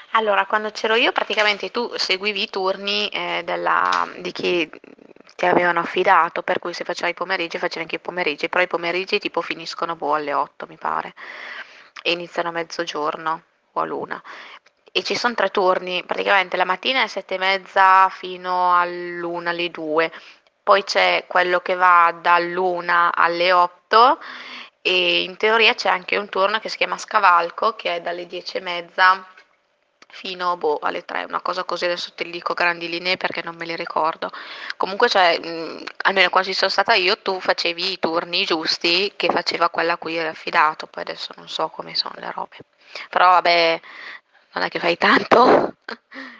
Allora, quando c'ero io praticamente tu seguivi i turni di chi ti avevano affidato, per cui se facevi i pomeriggi facevi anche i pomeriggi, però i pomeriggi tipo finiscono boh, alle 8 mi pare e iniziano a mezzogiorno o all'una. E ci sono tre turni, praticamente la mattina è 7:30 fino all'una, alle 2, poi c'è quello che va dall'1 alle 8 e in teoria c'è anche un turno che si chiama scavalco che è dalle 10:30 fino boh, alle 3, una cosa così, adesso te li dico a grandi linee perché non me li ricordo. Comunque, cioè, almeno quando ci sono stata io, tu facevi i turni giusti che faceva quella a cui eri affidato, poi adesso non so come sono le robe. Però vabbè, non è che fai tanto.